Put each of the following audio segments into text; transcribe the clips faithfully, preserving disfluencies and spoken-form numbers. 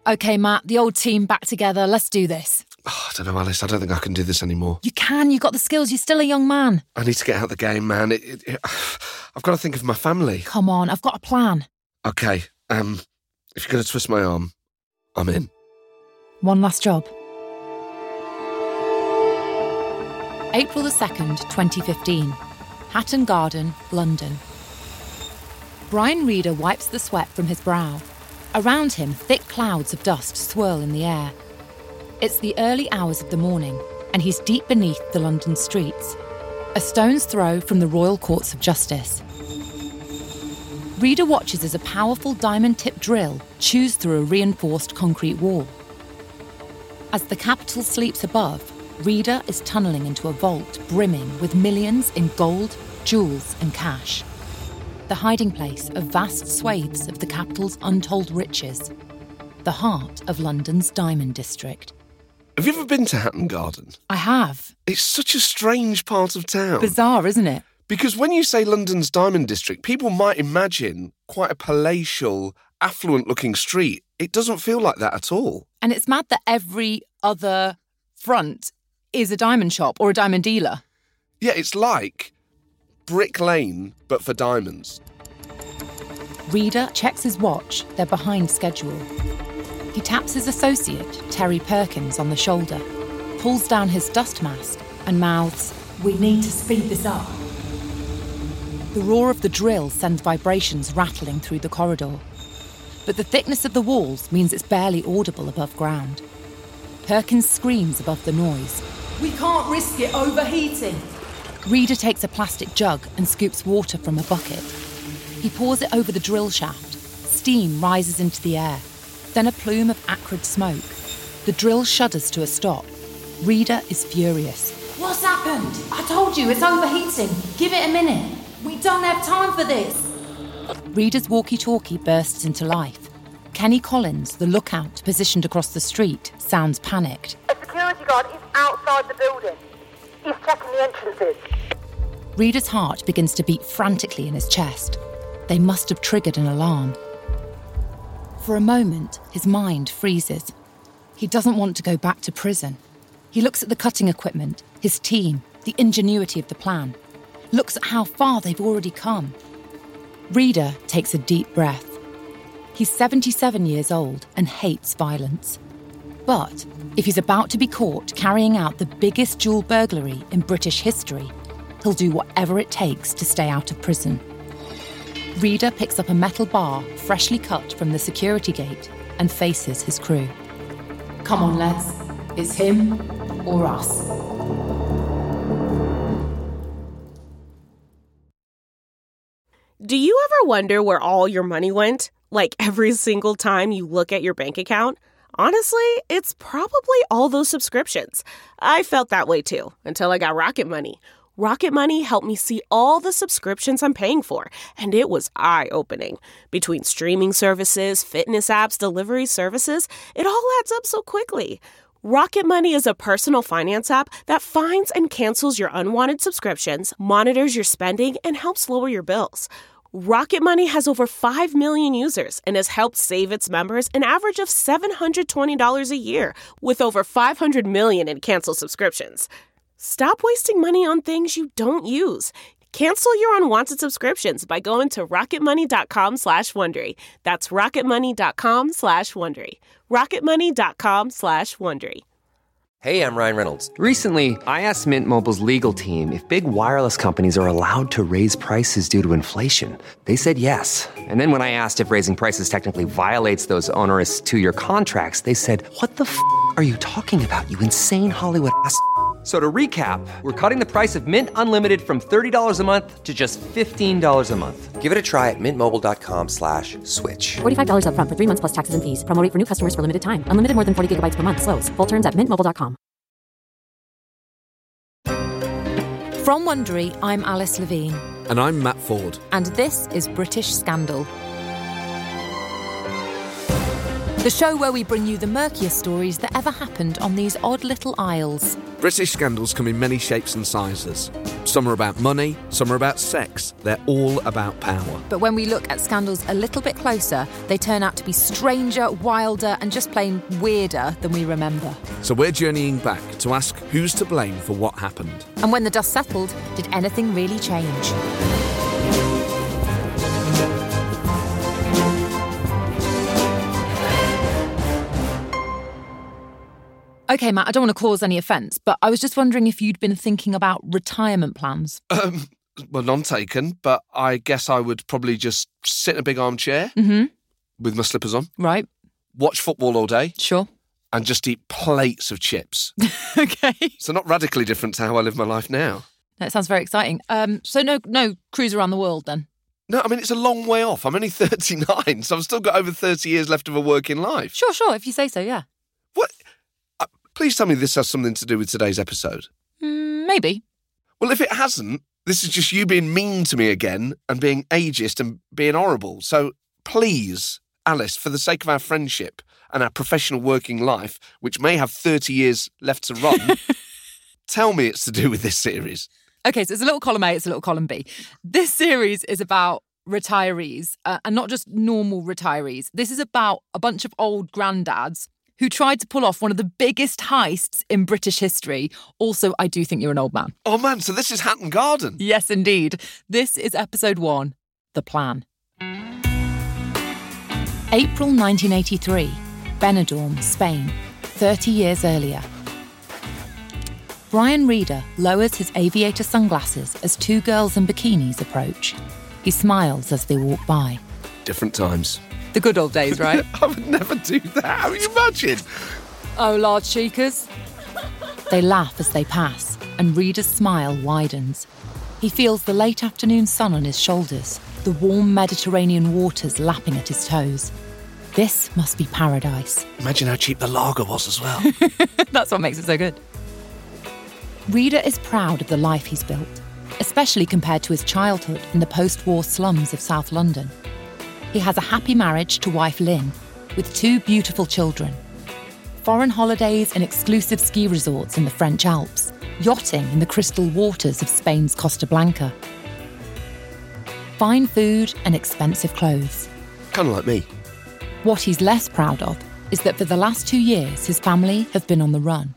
OK, Matt, the old team back together. Let's do this. Oh, I don't know, Alice. I don't think I can do this anymore. You can. You've got the skills. You're still a young man. I need to get out of the game, man. It, it, it, I've got to think of my family. Come on, I've got a plan. OK, um, if you're going to twist my arm, I'm in. One last job. April the second, twenty fifteen. Hatton Garden, London. Brian Reader wipes the sweat from his brow. Around him, thick clouds of dust swirl in the air. It's the early hours of the morning, and he's deep beneath the London streets, a stone's throw from the Royal Courts of Justice. Reader watches as a powerful diamond-tipped drill chews through a reinforced concrete wall. As the capital sleeps above, Reader is tunnelling into a vault brimming with millions in gold, jewels and cash. The hiding place of vast swathes of the capital's untold riches. The heart of London's Diamond District. Have you ever been to Hatton Garden? I have. It's such a strange part of town. Bizarre, isn't it? Because when you say London's Diamond District, people might imagine quite a palatial, affluent-looking street. It doesn't feel like that at all. And it's mad that every other front is a diamond shop or a diamond dealer. Yeah, it's like Brick Lane, but for diamonds. Reader checks his watch. They're behind schedule. He taps his associate, Terry Perkins, on the shoulder, pulls down his dust mask and mouths, "We need to speed this up." The roar of the drill sends vibrations rattling through the corridor. But the thickness of the walls means it's barely audible above ground. Perkins screams above the noise. "We can't risk it overheating." Reader takes a plastic jug and scoops water from a bucket. He pours it over the drill shaft. Steam rises into the air, then a plume of acrid smoke. The drill shudders to a stop. Reader is furious. "What's happened? I told you, it's overheating. Give it a minute. We don't have time for this." Reader's walkie-talkie bursts into life. Kenny Collins, the lookout positioned across the street, sounds panicked. "A security guard is outside the building. He's checking the entrances." Reader's heart begins to beat frantically in his chest. They must have triggered an alarm. For a moment, his mind freezes. He doesn't want to go back to prison. He looks at the cutting equipment, his team, the ingenuity of the plan. Looks at how far they've already come. Reader takes a deep breath. He's seventy-seven years old and hates violence. But if he's about to be caught carrying out the biggest jewel burglary in British history, he'll do whatever it takes to stay out of prison. Reader picks up a metal bar freshly cut from the security gate and faces his crew. "Come on, lads. It's him or us." Do you ever wonder where all your money went? Like every single time you look at your bank account? Honestly, it's probably all those subscriptions. I felt that way too, until I got Rocket Money. Rocket Money helped me see all the subscriptions I'm paying for, and it was eye-opening. Between streaming services, fitness apps, delivery services, it all adds up so quickly. Rocket Money is a personal finance app that finds and cancels your unwanted subscriptions, monitors your spending, and helps lower your bills. Rocket Money has over five million users and has helped save its members an average of seven hundred twenty dollars a year, with over five hundred million in canceled subscriptions. Stop wasting money on things you don't use. Cancel your unwanted subscriptions by going to rocketmoney.com slash Wondery. That's rocketmoney.com slash Wondery. rocketmoney.com slash Wondery. Hey, I'm Ryan Reynolds. Recently, I asked Mint Mobile's legal team if big wireless companies are allowed to raise prices due to inflation. They said yes. And then when I asked if raising prices technically violates those onerous two-year contracts, they said, "What the f*** are you talking about, you insane Hollywood ass f- So to recap, we're cutting the price of Mint Unlimited from thirty dollars a month to just fifteen dollars a month. Give it a try at mintmobile.com slash switch. forty-five dollars up front for three months plus taxes and fees. Promo rate for new customers for limited time. Unlimited more than forty gigabytes per month. Slows full terms at mint mobile dot com. From Wondery, I'm Alice Levine. And I'm Matt Ford. And this is British Scandal. the show where we bring you the murkiest stories that ever happened on these odd little isles. British scandals come in many shapes and sizes. Some are about money, some are about sex. They're all about power. But when we look at scandals a little bit closer, they turn out to be stranger, wilder, and just plain weirder than we remember. So we're journeying back to ask who's to blame for what happened. And when the dust settled, did anything really change? OK, Matt, I don't want to cause any offence, but I was just wondering if you'd been thinking about retirement plans. Um, well, none taken, but I guess I would probably just sit in a big armchair Mm-hmm. with my slippers on, Right. watch football all day, Sure. and just eat plates of chips. OK. So not radically different to how I live my life now. That sounds very exciting. Um, so no no cruise around the world then? No, I mean, it's a long way off. I'm only thirty-nine, so I've still got over thirty years left of a working life. Sure, sure, if you say so, yeah. What? Uh, please tell me this has something to do with today's episode. Mm, maybe. Well, if it hasn't, this is just you being mean to me again and being ageist and being horrible. So please, Alice, for the sake of our friendship and our professional working life, which may have thirty years left to run, tell me it's to do with this series. OK, so it's a little column A, it's a little column B. This series is about retirees, uh, and not just normal retirees. This is about a bunch of old granddads who tried to pull off one of the biggest heists in British history. Also, I do think you're an old man. Oh, man, so this is Hatton Garden. Yes, indeed. This is episode one, The Plan. April nineteen eighty-three, Benidorm, Spain, thirty years earlier. Brian Reader lowers his aviator sunglasses as two girls in bikinis approach. He smiles as they walk by. Different times. The good old days, right? I would never do that. How you imagine? Oh, large cheekers. They laugh as they pass, and Reader's smile widens. He feels the late afternoon sun on his shoulders, the warm Mediterranean waters lapping at his toes. This must be paradise. Imagine how cheap the lager was as well. That's what makes it so good. Reader is proud of the life he's built, especially compared to his childhood in the post-war slums of South London. He has a happy marriage to wife Lynn, with two beautiful children. Foreign holidays and exclusive ski resorts in the French Alps, yachting in the crystal waters of Spain's Costa Blanca. Fine food and expensive clothes. Kind of like me. What he's less proud of is that for the last two years, his family have been on the run.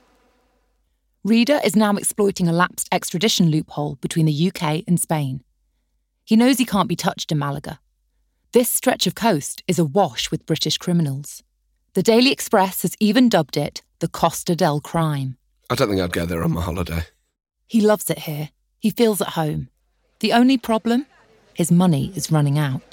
Reader is now exploiting a lapsed extradition loophole between the U K and Spain. He knows he can't be touched in Malaga. This stretch of coast is awash with British criminals. The Daily Express has even dubbed it the Costa del Crime. I don't think I'd go there on my holiday. He loves it here. He feels at home. The only problem? His money is running out.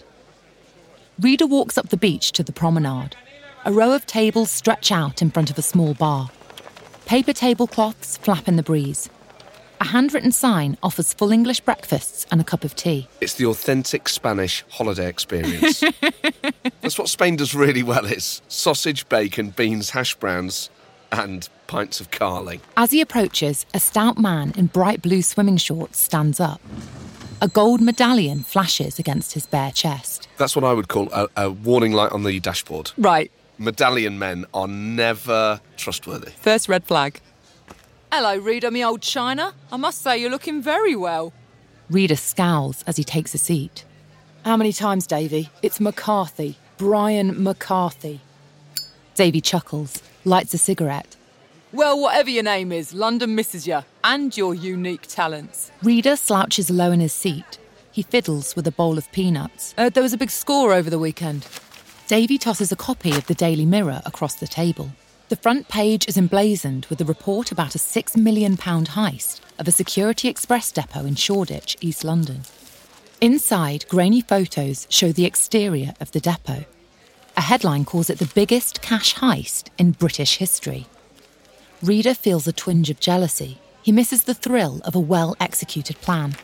Reader walks up the beach to the promenade. A row of tables stretch out in front of a small bar. Paper tablecloths flap in the breeze. A handwritten sign offers full English breakfasts and a cup of tea. It's the authentic Spanish holiday experience. That's what Spain does really well. It's sausage, bacon, beans, hash browns, and pints of carling. As he approaches, a stout man in bright blue swimming shorts stands up. A gold medallion flashes against his bare chest. That's what I would call a, a warning light on the dashboard. Right. Medallion men are never trustworthy. First red flag. Hello, Reader, me old China. I must say you're looking very well. Reader scowls as he takes a seat. How many times, Davy? It's McCarthy. Brian McCarthy. Davy chuckles, lights a cigarette. Well, whatever your name is, London misses you, and your unique talents. Reader slouches low in his seat. He fiddles with a bowl of peanuts. Uh, there was a big score over the weekend. Davy tosses a copy of the Daily Mirror across the table. The front page is emblazoned with a report about a six million pounds heist of a Security Express depot in Shoreditch, East London. Inside, grainy photos show the exterior of the depot. A headline calls it the biggest cash heist in British history. Reader feels a twinge of jealousy. He misses the thrill of a well-executed plan.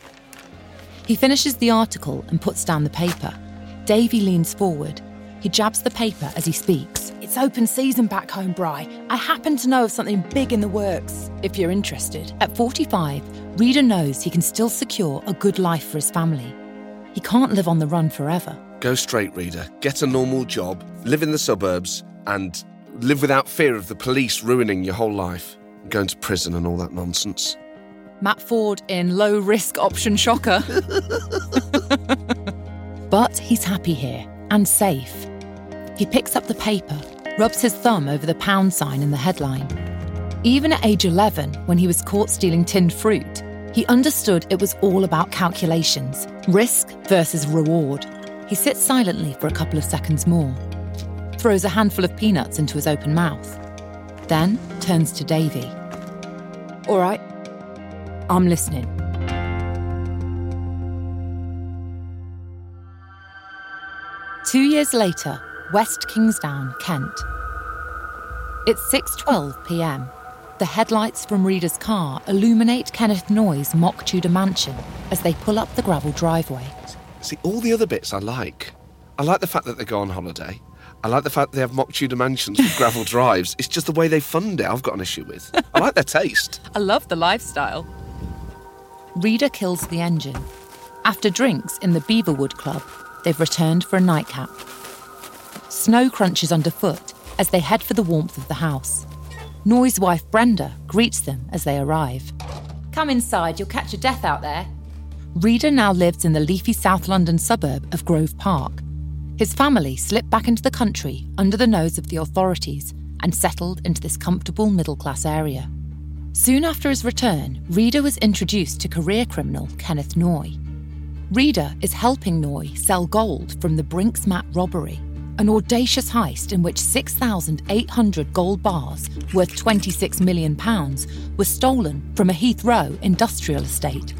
He finishes the article and puts down the paper. Davy leans forward. He jabs the paper as he speaks. It's open season back home, Bri. I happen to know of something big in the works, if you're interested. At forty-five, Reader knows he can still secure a good life for his family. He can't live on the run forever. Go straight, Reader. Get a normal job, live in the suburbs, and live without fear of the police ruining your whole life, going to prison and all that nonsense. Matt Ford in low-risk option shocker. But he's happy here and safe. He picks up the paper, rubs his thumb over the pound sign in the headline. Even at age eleven, when he was caught stealing tinned fruit, he understood it was all about calculations, risk versus reward. He sits silently for a couple of seconds more, throws a handful of peanuts into his open mouth, then turns to Davy. All right, I'm listening. Two years later, West Kingsdown, Kent. It's six twelve p.m. The headlights from Reader's car illuminate Kenneth Noy's mock Tudor mansion as they pull up the gravel driveway. See, all the other bits I like. I like the fact that they go on holiday. I like the fact that they have mock Tudor mansions with gravel drives. It's just the way they fund it I've got an issue with. I like their taste. I love the lifestyle. Reader kills the engine. After drinks in the Beaverwood Club, they've returned for a nightcap. Snow crunches underfoot as they head for the warmth of the house. Noy's wife Brenda greets them as they arrive. Come inside, you'll catch your death out there. Reader now lives in the leafy South London suburb of Grove Park. His family slipped back into the country under the nose of the authorities and settled into this comfortable middle-class area. Soon after his return, Reader was introduced to career criminal Kenneth Noy. Reader is helping Noy sell gold from the Brinks-Mat robbery, an audacious heist in which six thousand eight hundred gold bars worth twenty-six million pounds were stolen from a Heathrow industrial estate.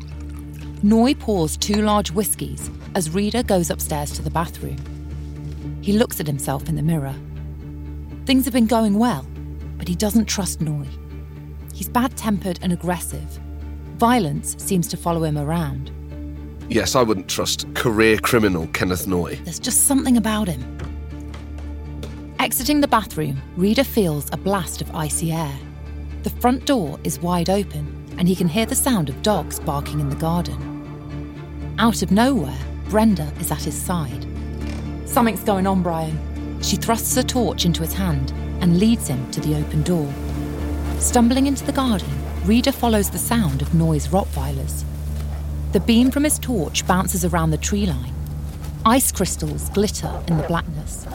Noy pours two large whiskies as Reader goes upstairs to the bathroom. He looks at himself in the mirror. Things have been going well, but he doesn't trust Noy. He's bad-tempered and aggressive. Violence seems to follow him around. Yes, I wouldn't trust career criminal Kenneth Noy. There's just something about him. Exiting the bathroom, Reader feels a blast of icy air. The front door is wide open, and he can hear the sound of dogs barking in the garden. Out of nowhere, Brenda is at his side. Something's going on, Brian. She thrusts a torch into his hand and leads him to the open door. Stumbling into the garden, Reader follows the sound of Noy's Rottweilers. The beam from his torch bounces around the tree line. Ice crystals glitter in the blackness.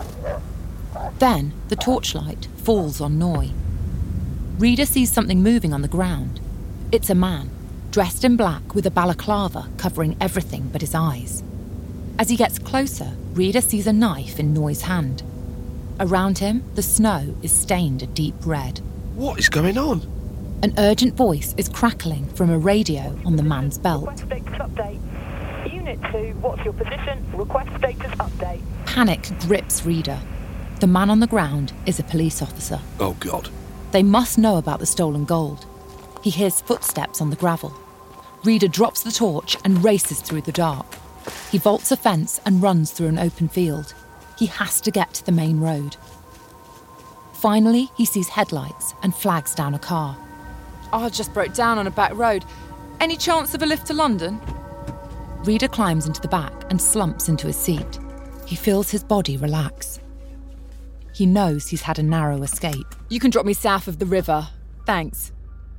Then the torchlight falls on Noy. Reader sees something moving on the ground. It's a man, dressed in black with a balaclava covering everything but his eyes. As he gets closer, Reader sees a knife in Noy's hand. Around him, the snow is stained a deep red. What is going on? An urgent voice is crackling from a radio on the man's belt. Request status update. Unit two, what's your position? Request status update. Panic grips Reader. The man on the ground is a police officer. Oh, God. They must know about the stolen gold. He hears footsteps on the gravel. Reader drops the torch and races through the dark. He vaults a fence and runs through an open field. He has to get to the main road. Finally, he sees headlights and flags down a car. Oh, I just broke down on a back road. Any chance of a lift to London? Reader climbs into the back and slumps into his seat. He feels his body relax. He knows he's had a narrow escape. You can drop me south of the river. Thanks.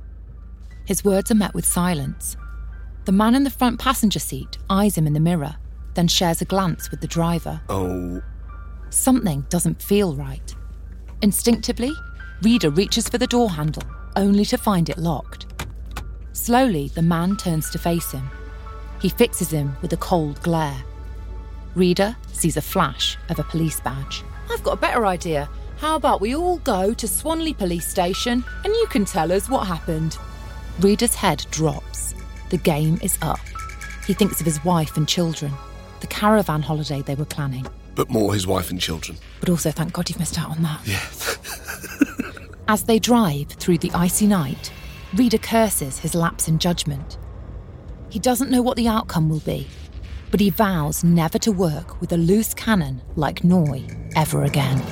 His words are met with silence. The man in the front passenger seat eyes him in the mirror, then shares a glance with the driver. Oh. Something doesn't feel right. Instinctively, Reader reaches for the door handle, only to find it locked. Slowly, the man turns to face him. He fixes him with a cold glare. Reader sees a flash of a police badge. I've got a better idea. How about we all go to Swanley Police Station and you can tell us what happened? Reader's head drops. The game is up. He thinks of his wife and children, the caravan holiday they were planning. But more his wife and children. But also, thank God you've missed out on that. Yeah. As they drive through the icy night, Reader curses his lapse in judgment. He doesn't know what the outcome will be, but he vows never to work with a loose cannon like Noy ever again.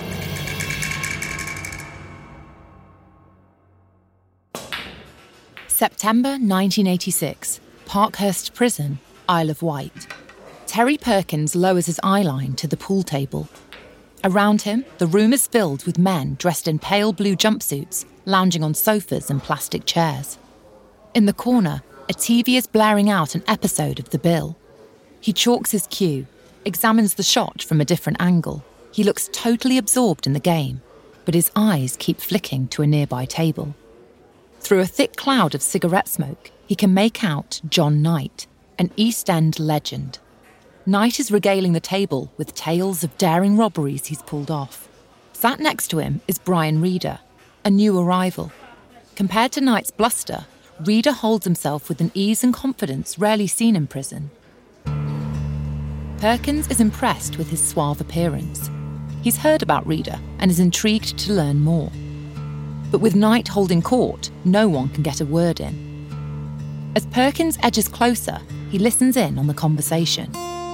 September nineteen eighty-six, Parkhurst Prison, Isle of Wight. Terry Perkins lowers his eyeline to the pool table. Around him, the room is filled with men dressed in pale blue jumpsuits, lounging on sofas and plastic chairs. In the corner, a T V is blaring out an episode of The Bill. He chalks his cue, examines the shot from a different angle. He looks totally absorbed in the game, but his eyes keep flicking to a nearby table. Through a thick cloud of cigarette smoke, he can make out John Knight, an East End legend. Knight is regaling the table with tales of daring robberies he's pulled off. Sat next to him is Brian Reader, a new arrival. Compared to Knight's bluster, Reader holds himself with an ease and confidence rarely seen in prison. Perkins is impressed with his suave appearance. He's heard about Reader and is intrigued to learn more. But with Knight holding court, no one can get a word in. As Perkins edges closer, he listens in on the conversation.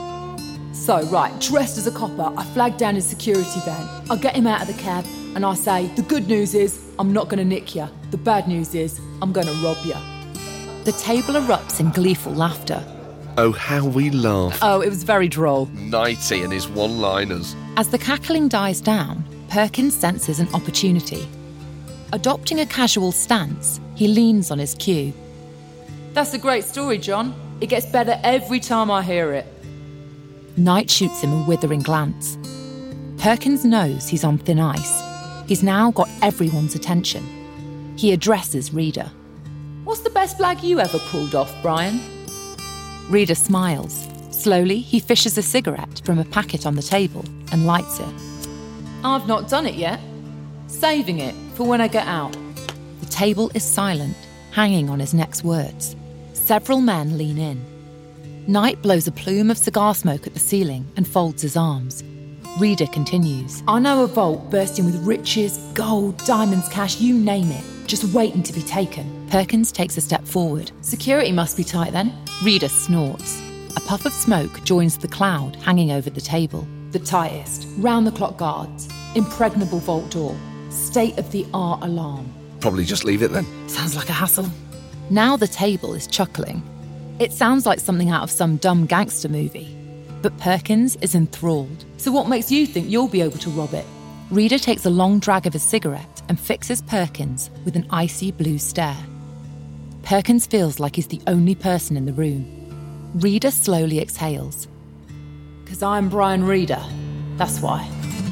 So, right, dressed as a copper, I flag down his security van. I get him out of the cab and I say, the good news is, I'm not going to nick you. The bad news is, I'm going to rob you. The table erupts in gleeful laughter. Oh, how we laugh. Oh, it was very droll. Knighty and his one-liners. As the cackling dies down, Perkins senses an opportunity. Adopting a casual stance, he leans on his cue. That's a great story, John. It gets better every time I hear it. Knight shoots him a withering glance. Perkins knows he's on thin ice. He's now got everyone's attention. He addresses Reader. What's the best flag you ever pulled off, Brian? Reader smiles. Slowly, he fishes a cigarette from a packet on the table and lights it. I've not done it yet. Saving it for when I get out. The table is silent, hanging on his next words. Several men lean in. Knight blows a plume of cigar smoke at the ceiling and folds his arms. Reader continues. I know a vault bursting with riches, gold, diamonds, cash, you name it, just waiting to be taken. Perkins takes a step forward. Security must be tight then. Reader snorts. A puff of smoke joins the cloud hanging over the table. The tightest, round-the-clock guards, impregnable vault door, state-of-the-art alarm. Probably just leave it then. Sounds like a hassle. Now the table is chuckling. It sounds like something out of some dumb gangster movie. But Perkins is enthralled. So what makes you think you'll be able to rob it? Reader takes a long drag of his cigarette and fixes Perkins with an icy blue stare. Perkins feels like he's the only person in the room. Reader slowly exhales. Because I'm Brian Reader. That's why.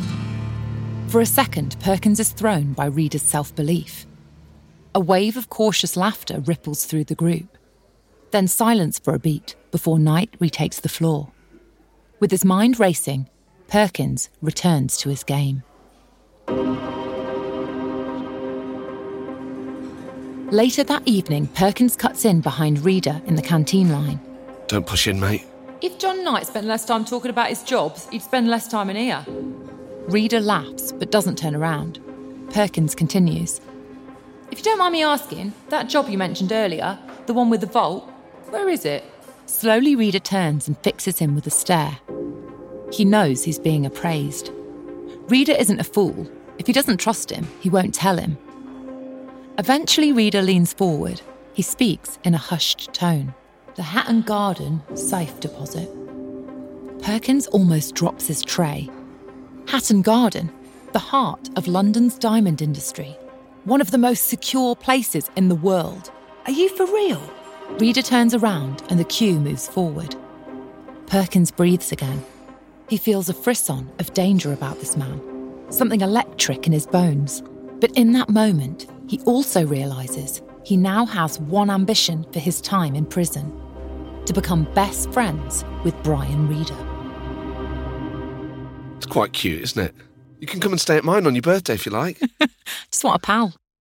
For a second, Perkins is thrown by Reader's self-belief. A wave of cautious laughter ripples through the group. Then silence for a beat before Knight retakes the floor. With his mind racing, Perkins returns to his game. Later that evening, Perkins cuts in behind Reader in the canteen line. Don't push in, mate. If John Knight spent less time talking about his jobs, he'd spend less time in here. Reader laughs, but doesn't turn around. Perkins continues. If you don't mind me asking, that job you mentioned earlier, the one with the vault, where is it? Slowly, Reader turns and fixes him with a stare. He knows he's being appraised. Reader isn't a fool. If he doesn't trust him, he won't tell him. Eventually, Reader leans forward. He speaks in a hushed tone. The Hatton Garden safe deposit. Perkins almost drops his tray. Hatton Garden, the heart of London's diamond industry. One of the most secure places in the world. Are you for real? Reader turns around and the queue moves forward. Perkins breathes again. He feels a frisson of danger about this man, something electric in his bones. But in that moment, he also realises he now has one ambition for his time in prison: to become best friends with Brian Reader. It's quite cute, isn't it? You can come and stay at mine on your birthday if you like. Just want a pal.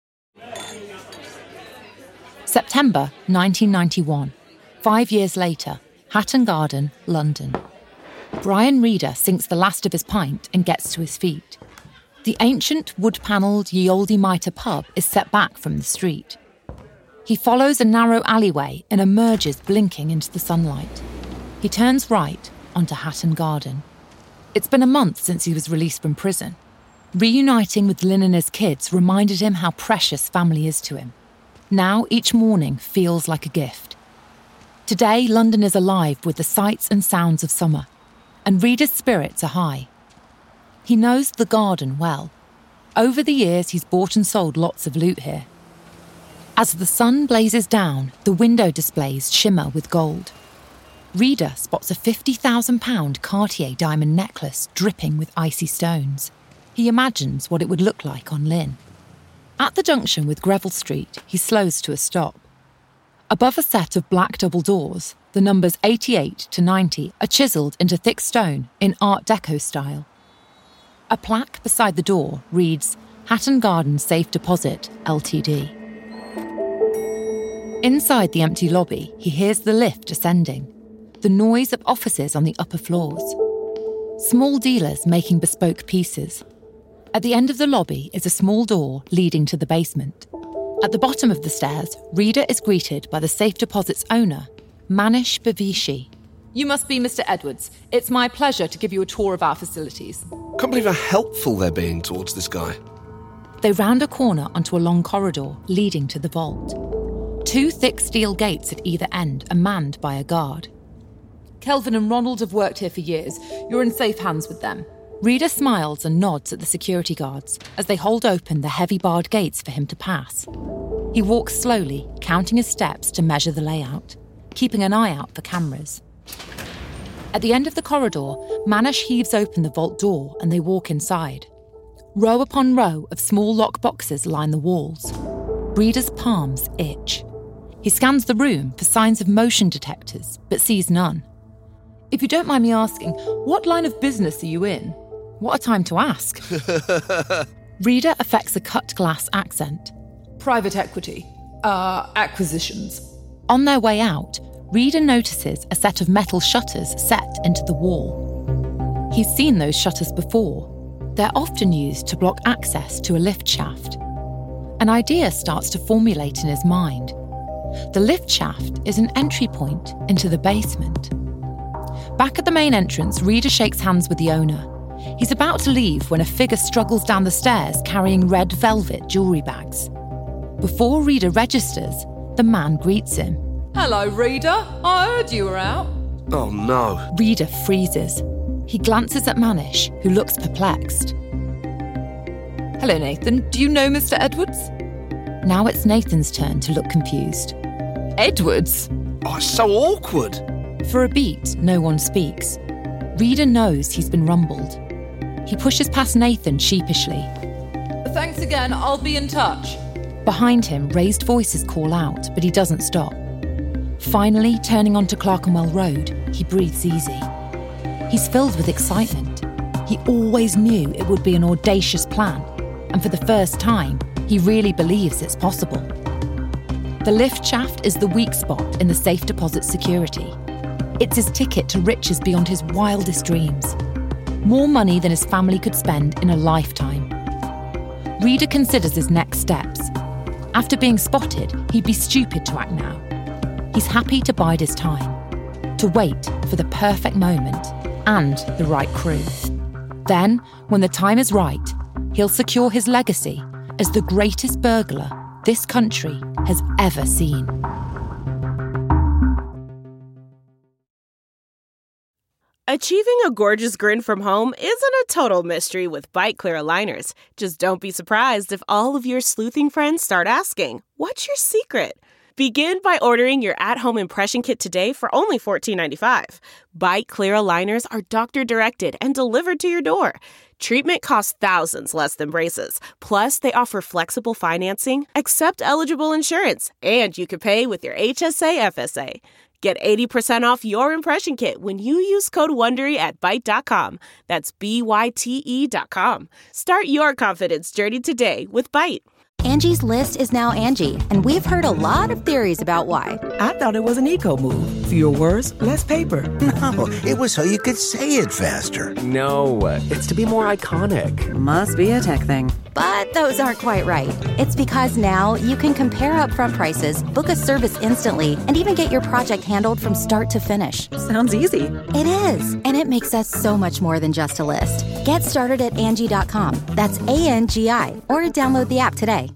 September nineteen ninety-one. Five years later, Hatton Garden, London. Brian Reader sinks the last of his pint and gets to his feet. The ancient wood-panelled Ye Olde Mitre pub is set back from the street. He follows a narrow alleyway and emerges blinking into the sunlight. He turns right onto Hatton Garden. It's been a month since he was released from prison. Reuniting with Lynn and his kids reminded him how precious family is to him. Now each morning feels like a gift. Today, London is alive with the sights and sounds of summer, and Reader's spirits are high. He knows the garden well. Over the years, he's bought and sold lots of loot here. As the sun blazes down, the window displays shimmer with gold. Reader spots a fifty thousand pound Cartier diamond necklace dripping with icy stones. He imagines what it would look like on Lynn. At the junction with Greville Street, he slows to a stop. Above a set of black double doors, the numbers eighty-eight to ninety are chiselled into thick stone in Art Deco style. A plaque beside the door reads, Hatton Garden Safe Deposit, Ltd. Inside the empty lobby, he hears the lift ascending, the noise of offices on the upper floors. Small dealers making bespoke pieces. At the end of the lobby is a small door leading to the basement. At the bottom of the stairs, Reader is greeted by the safe deposit's owner, Manish Bavishi. You must be Mister Edwards. It's my pleasure to give you a tour of our facilities. Can't believe how helpful they're being towards this guy. They round a corner onto a long corridor leading to the vault. Two thick steel gates at either end are manned by a guard. Kelvin and Ronald have worked here for years. You're in safe hands with them. Reader smiles and nods at the security guards as they hold open the heavy barred gates for him to pass. He walks slowly, counting his steps to measure the layout, keeping an eye out for cameras. At the end of the corridor, Manish heaves open the vault door and they walk inside. Row upon row of small lock boxes line the walls. Reader's palms itch. He scans the room for signs of motion detectors, but sees none. If you don't mind me asking, what line of business are you in? What a time to ask. Reader affects a cut glass accent. Private equity. Uh, acquisitions. On their way out, Reader notices a set of metal shutters set into the wall. He's seen those shutters before. They're often used to block access to a lift shaft. An idea starts to formulate in his mind. The lift shaft is an entry point into the basement. Back at the main entrance, Reader shakes hands with the owner. He's about to leave when a figure struggles down the stairs carrying red velvet jewellery bags. Before Reader registers, the man greets him. Hello, Reader. I heard you were out. Oh, no. Reader freezes. He glances at Manish, who looks perplexed. Hello, Nathan. Do you know Mister Edwards? Now it's Nathan's turn to look confused. Edwards? Oh, it's so awkward. For a beat, no one speaks. Reader knows he's been rumbled. He pushes past Nathan sheepishly. Thanks again, I'll be in touch. Behind him, raised voices call out, but he doesn't stop. Finally, turning onto Clerkenwell Road, he breathes easy. He's filled with excitement. He always knew it would be an audacious plan, and for the first time, he really believes it's possible. The lift shaft is the weak spot in the safe deposit security. It's his ticket to riches beyond his wildest dreams. More money than his family could spend in a lifetime. Reader considers his next steps. After being spotted, he'd be stupid to act now. He's happy to bide his time, to wait for the perfect moment and the right crew. Then, when the time is right, he'll secure his legacy as the greatest burglar this country has ever seen. Achieving a gorgeous grin from home isn't a total mystery with Byte Clear aligners. Just don't be surprised if all of your sleuthing friends start asking, what's your secret? Begin by ordering your at-home impression kit today for only fourteen ninety-five. Byte Clear aligners are doctor-directed and delivered to your door. Treatment costs thousands less than braces. Plus, they offer flexible financing, accept eligible insurance, and you can pay with your H S A F S A. Get eighty percent off your impression kit when you use code WONDERY at byte dot com. That's B Y T E dot com. Start your confidence journey today with Byte. Angie's List is now Angie, and we've heard a lot of theories about why. I thought it was an eco move. Fewer words, less paper. No, it was so you could say it faster. No, it's to be more iconic. Must be a tech thing. But those aren't quite right. It's because now you can compare upfront prices, book a service instantly, and even get your project handled from start to finish. Sounds easy. It is, and it makes us so much more than just a list. Get started at Angie dot com. That's A N G I, or download the app today.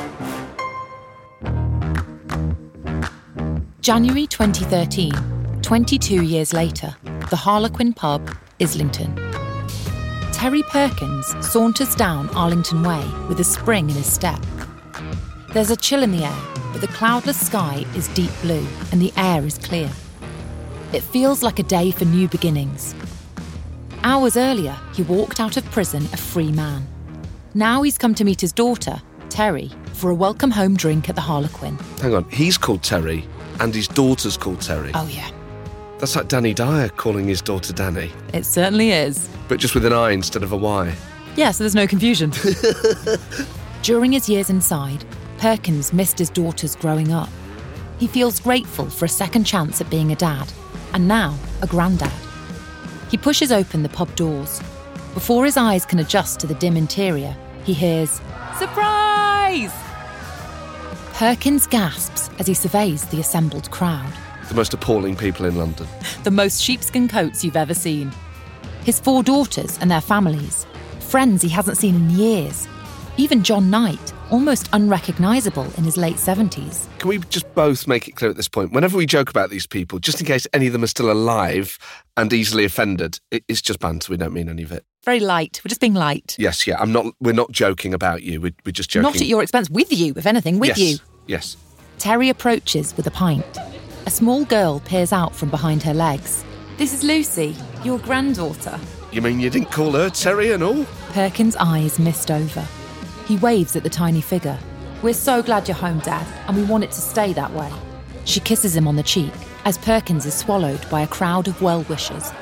January twenty thirteen, twenty-two years later, the Harlequin pub, Islington. Terry Perkins saunters down Arlington Way with a spring in his step. There's a chill in the air, but the cloudless sky is deep blue and the air is clear. It feels like a day for new beginnings. Hours earlier, he walked out of prison a free man. Now he's come to meet his daughter, Terry, for a welcome home drink at the Harlequin. Hang on, he's called Terry and his daughter's called Terry. Oh, yeah. That's like Danny Dyer calling his daughter Danny. It certainly is. But just with an I instead of a Y. Yeah, so there's no confusion. During his years inside, Perkins missed his daughters growing up. He feels grateful for a second chance at being a dad, and now a granddad. He pushes open the pub doors. Before his eyes can adjust to the dim interior, he hears, "Surprise!" Perkins gasps as he surveys the assembled crowd. The most appalling people in London. The most sheepskin coats you've ever seen. His four daughters and their families. Friends he hasn't seen in years. Even John Knight, almost unrecognisable in his late seventies. Can we just both make it clear at this point, whenever we joke about these people, just in case any of them are still alive and easily offended, it's just banter, we don't mean any of it. Very light. We're just being light. Yes, yeah, I'm not. We're not joking about you, we're, we're just joking. Not at your expense, with you, if anything, with yes, you. Yes. Terry approaches with a pint. A small girl peers out from behind her legs. This is Lucy, your granddaughter. You mean you didn't call her Terry and all? Perkins' eyes mist over. He waves at the tiny figure. We're so glad you're home, Dad, and we want it to stay that way. She kisses him on the cheek as Perkins is swallowed by a crowd of well-wishers.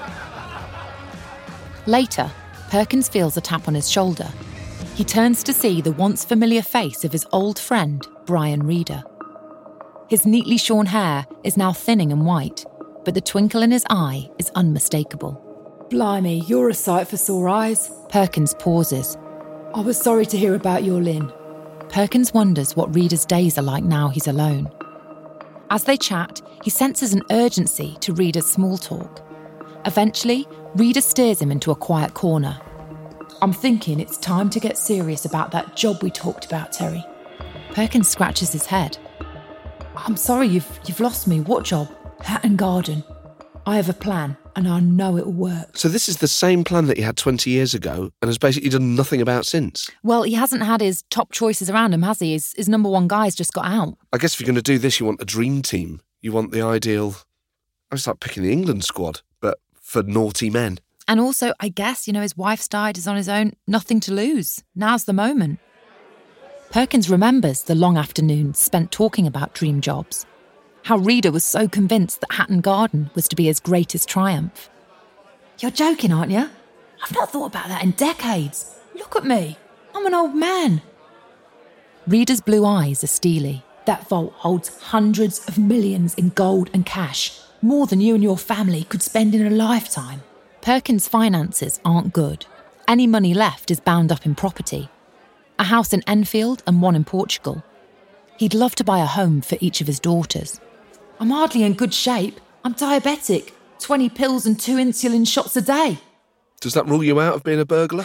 Later, Perkins feels a tap on his shoulder. He turns to see the once familiar face of his old friend, Brian Reader. His neatly shorn hair is now thinning and white, but the twinkle in his eye is unmistakable. Blimey, you're a sight for sore eyes. Perkins pauses. I was sorry to hear about your Lynn. Perkins wonders what Reader's days are like now he's alone. As they chat, he senses an urgency to Reader's small talk. Eventually, Reader steers him into a quiet corner. I'm thinking it's time to get serious about that job we talked about, Terry. Perkins scratches his head. I'm sorry you've you've lost me. What job? Hatton Garden. I have a plan, and I know it'll work. So this is the same plan that he had twenty years ago and has basically done nothing about since? Well, he hasn't had his top choices around him, has he? His, his number one guy's just got out. I guess if you're going to do this, you want a dream team. You want the ideal... I was like picking the England squad, but for naughty men. And also, I guess, you know, his wife's died, he's on his own, nothing to lose. Now's the moment. Perkins remembers the long afternoons spent talking about dream jobs. How Reader was so convinced that Hatton Garden was to be his greatest triumph. You're joking, aren't you? I've not thought about that in decades. Look at me. I'm an old man. Reader's blue eyes are steely. That vault holds hundreds of millions in gold and cash. More than you and your family could spend in a lifetime. Perkins' finances aren't good. Any money left is bound up in property. A house in Enfield and one in Portugal. He'd love to buy a home for each of his daughters. I'm hardly in good shape. I'm diabetic. twenty pills and two insulin shots a day. Does that rule you out of being a burglar?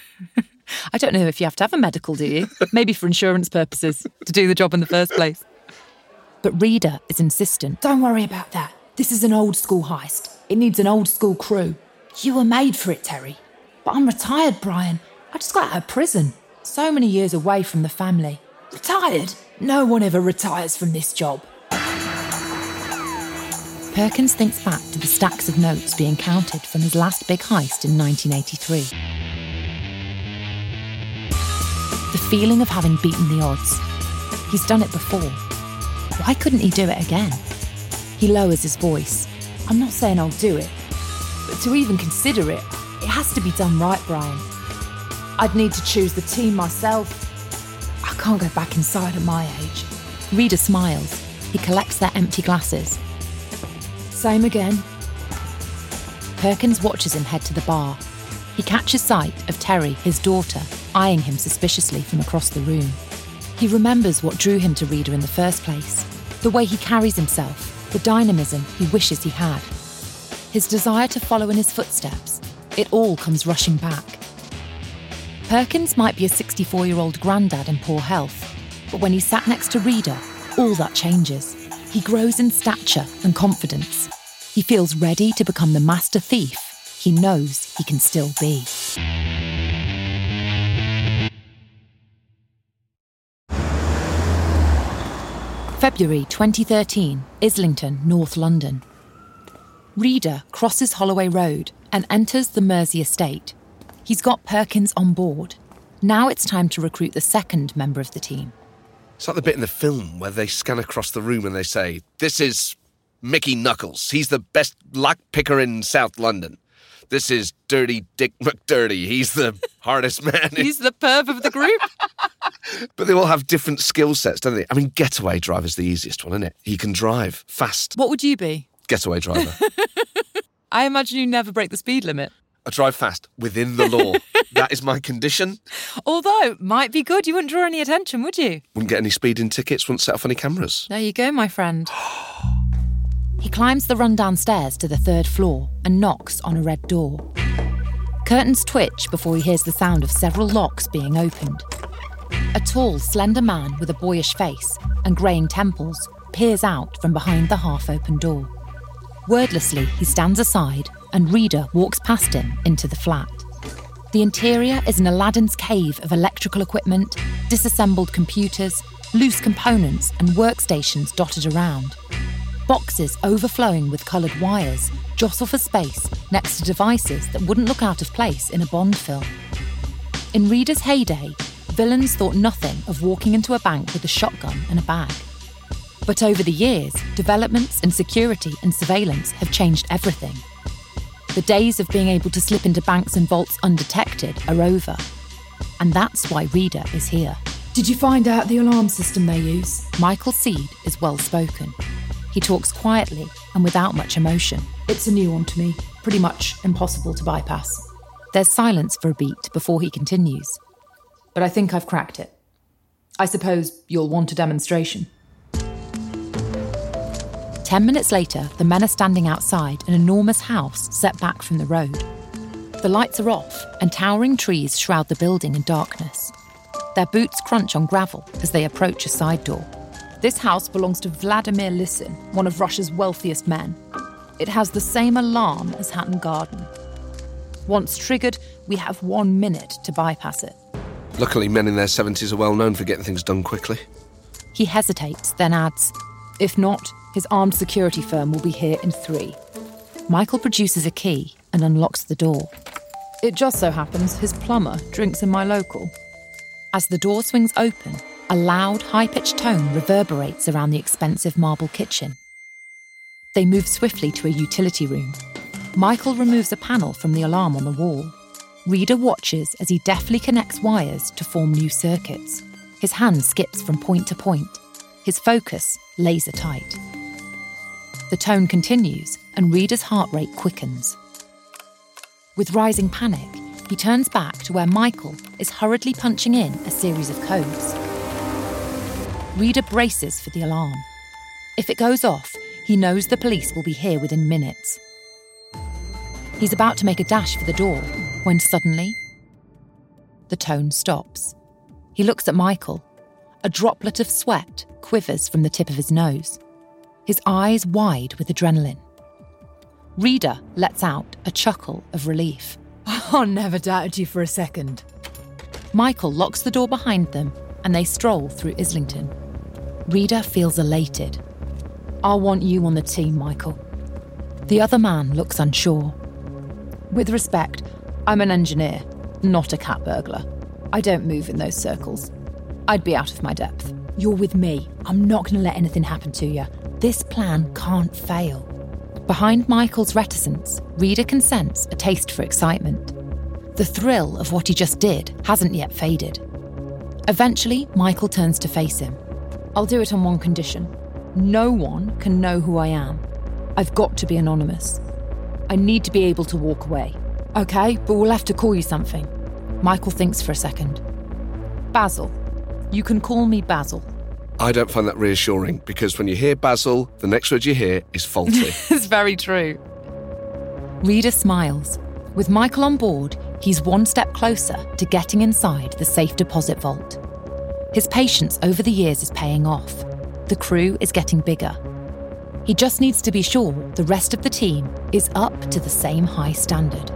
I don't know if you have to have a medical, do you? Maybe for insurance purposes, to do the job in the first place. But Reader is insistent. Don't worry about that. This is an old school heist. It needs an old school crew. You were made for it, Terry. But I'm retired, Brian. I just got out of prison. So many years away from the family. Retired? No one ever retires from this job. Perkins thinks back to the stacks of notes being counted from his last big heist in nineteen eighty-three. The feeling of having beaten the odds. He's done it before. Why couldn't he do it again? He lowers his voice. I'm not saying I'll do it, but to even consider it, it has to be done right, Brian. I'd need to choose the team myself. I can't go back inside at my age. Reader smiles. He collects their empty glasses. Same again. Perkins watches him head to the bar. He catches sight of Terry, his daughter, eyeing him suspiciously from across the room. He remembers what drew him to Reader in the first place, the way he carries himself, the dynamism he wishes he had. His desire to follow in his footsteps. It all comes rushing back. Perkins might be a sixty-four-year-old granddad in poor health, but when he's sat next to Reader, all that changes. He grows in stature and confidence. He feels ready to become the master thief he knows he can still be. February twenty thirteen, Islington, North London. Reader crosses Holloway Road and enters the Mersey estate. He's got Perkins on board. Now it's time to recruit the second member of the team. It's like the bit in the film where they scan across the room and they say, "This is Mickey Knuckles. He's the best lock picker in South London. This is Dirty Dick McDirty. He's the hardest man." He's the perv of the group. But they all have different skill sets, don't they? I mean, getaway driver's the easiest one, isn't it? He can drive fast. What would you be? Getaway driver. I imagine you never break the speed limit. I drive fast within the law. That is my condition. Although, might be good. You wouldn't draw any attention, would you? Wouldn't get any speeding tickets, wouldn't set off any cameras. There you go, my friend. He climbs the rundown stairs to the third floor and knocks on a red door. Curtains twitch before he hears the sound of several locks being opened. A tall, slender man with a boyish face and greying temples peers out from behind the half-open door. Wordlessly, he stands aside and Reader walks past him into the flat. The interior is an Aladdin's cave of electrical equipment, disassembled computers, loose components and workstations dotted around. Boxes overflowing with coloured wires jostle for space next to devices that wouldn't look out of place in a Bond film. In Reader's heyday, villains thought nothing of walking into a bank with a shotgun and a bag. But over the years, developments in security and surveillance have changed everything. The days of being able to slip into banks and vaults undetected are over. And that's why Reader is here. Did you find out the alarm system they use? Michael Seed is well-spoken. He talks quietly and without much emotion. It's a new one to me. Pretty much impossible to bypass. There's silence for a beat before he continues. But I think I've cracked it. I suppose you'll want a demonstration. Ten minutes later, the men are standing outside an enormous house set back from the road. The lights are off, and towering trees shroud the building in darkness. Their boots crunch on gravel as they approach a side door. This house belongs to Vladimir Lysin, one of Russia's wealthiest men. It has the same alarm as Hatton Garden. Once triggered, we have one minute to bypass it. Luckily, men in their seventies are well known for getting things done quickly. He hesitates, then adds, "If not, his armed security firm will be here in three." Michael produces a key and unlocks the door. It just so happens his plumber drinks in my local. As the door swings open, a loud, high-pitched tone reverberates around the expensive marble kitchen. They move swiftly to a utility room. Michael removes a panel from the alarm on the wall. Reader watches as he deftly connects wires to form new circuits. His hand skips from point to point, his focus laser tight. The tone continues and Reader's heart rate quickens. With rising panic, he turns back to where Michael is hurriedly punching in a series of codes. Reader braces for the alarm. If it goes off, he knows the police will be here within minutes. He's about to make a dash for the door when suddenly, the tone stops. He looks at Michael. A droplet of sweat quivers from the tip of his nose. His eyes wide with adrenaline. Reader lets out a chuckle of relief. I never doubted you for a second. Michael locks the door behind them and they stroll through Islington. Reader feels elated. "I want you on the team, Michael." The other man looks unsure. "With respect, I'm an engineer, not a cat burglar. I don't move in those circles. I'd be out of my depth. You're with me. I'm not going to let anything happen to you. This plan can't fail." Behind Michael's reticence, Reader can sense a taste for excitement. The thrill of what he just did hasn't yet faded. Eventually, Michael turns to face him. "I'll do it on one condition. No one can know who I am. I've got to be anonymous. I need to be able to walk away. Okay, but we'll have to call you something." Michael thinks for a second. "Basil. You can call me Basil." I don't find that reassuring, because when you hear Basil, the next word you hear is faulty. It's very true. Reader smiles. With Michael on board, he's one step closer to getting inside the safe deposit vault. His patience over the years is paying off. The crew is getting bigger. He just needs to be sure the rest of the team is up to the same high standard.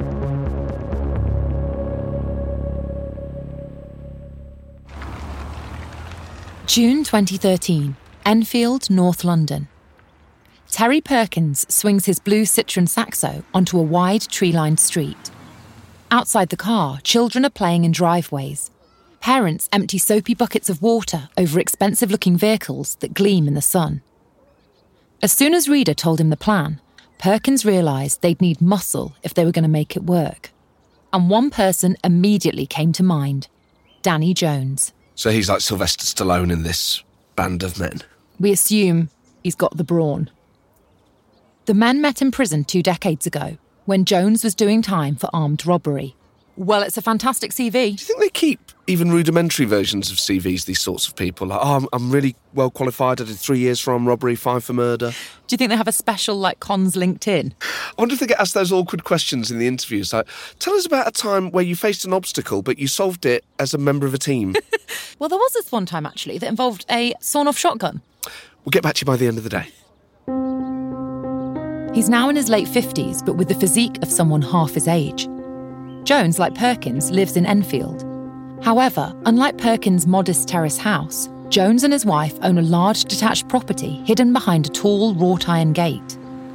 June twenty thirteen, Enfield, North London. Terry Perkins swings his blue Citroen Saxo onto a wide tree-lined street. Outside the car, children are playing in driveways. Parents empty soapy buckets of water over expensive-looking vehicles that gleam in the sun. As soon as Reader told him the plan, Perkins realised they'd need muscle if they were going to make it work. And one person immediately came to mind, Danny Jones. So he's like Sylvester Stallone in this band of men. We assume he's got the brawn. The men met in prison two decades ago, when Jones was doing time for armed robbery. Well, it's a fantastic C V. Do you think they keep even rudimentary versions of C Vs, these sorts of people? Like, oh, I'm, I'm really well qualified. I did three years for armed robbery, five for murder. Do you think they have a special, like, cons LinkedIn? I wonder if they get asked those awkward questions in the interviews. Like, tell us about a time where you faced an obstacle, but you solved it as a member of a team. Well, there was this one time, actually, that involved a sawn-off shotgun. We'll get back to you by the end of the day. He's now in his late fifties, but with the physique of someone half his age. Jones, like Perkins, lives in Enfield. However, unlike Perkins' modest terrace house, Jones and his wife own a large detached property hidden behind a tall wrought iron gate.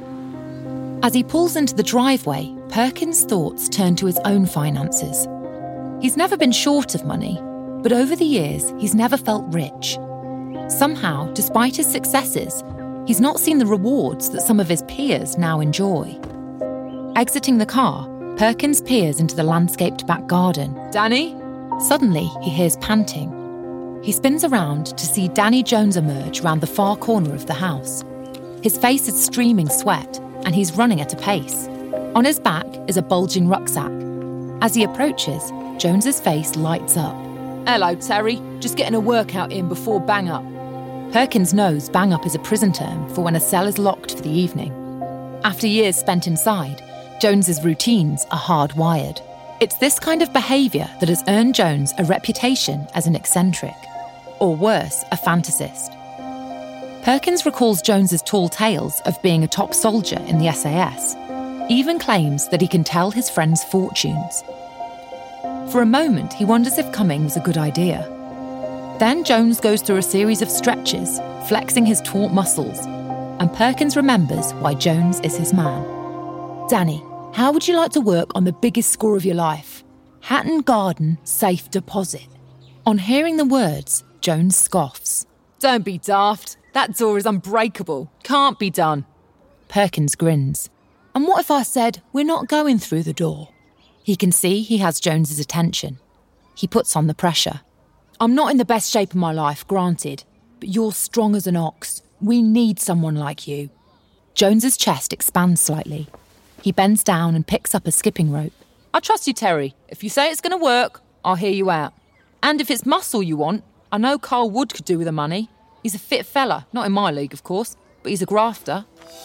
As he pulls into the driveway, Perkins' thoughts turn to his own finances. He's never been short of money, but over the years, he's never felt rich. Somehow, despite his successes, he's not seen the rewards that some of his peers now enjoy. Exiting the car, Perkins peers into the landscaped back garden. Danny? Suddenly, he hears panting. He spins around to see Danny Jones emerge round the far corner of the house. His face is streaming sweat, and he's running at a pace. On his back is a bulging rucksack. As he approaches, Jones's face lights up. Hello, Terry. Just getting a workout in before bang up. Perkins knows bang up is a prison term for when a cell is locked for the evening. After years spent inside, Jones's routines are hardwired. It's this kind of behaviour that has earned Jones a reputation as an eccentric, or worse, a fantasist. Perkins recalls Jones's tall tales of being a top soldier in the S A S, even claims that he can tell his friends' fortunes. For a moment, he wonders if coming was a good idea. Then Jones goes through a series of stretches, flexing his taut muscles, and Perkins remembers why Jones is his man. Danny, how would you like to work on the biggest score of your life? Hatton Garden Safe Deposit. On hearing the words, Jones scoffs. Don't be daft. That door is unbreakable. Can't be done. Perkins grins. And what if I said we're not going through the door? He can see he has Jones's attention. He puts on the pressure. I'm not in the best shape of my life, granted, but you're strong as an ox. We need someone like you. Jones's chest expands slightly. He bends down and picks up a skipping rope. I trust you, Terry. If you say it's going to work, I'll hear you out. And if it's muscle you want, I know Carl Wood could do with the money. He's a fit fella, not in my league, of course, but he's a grafter.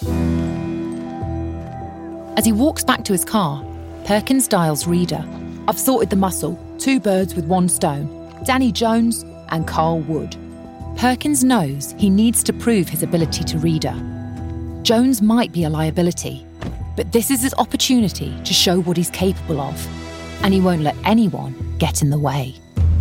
As he walks back to his car, Perkins dials Reader. I've sorted the muscle, two birds with one stone. Danny Jones and Carl Wood. Perkins knows he needs to prove his ability to Reader. Jones might be a liability, but this is his opportunity to show what he's capable of, and he won't let anyone get in the way.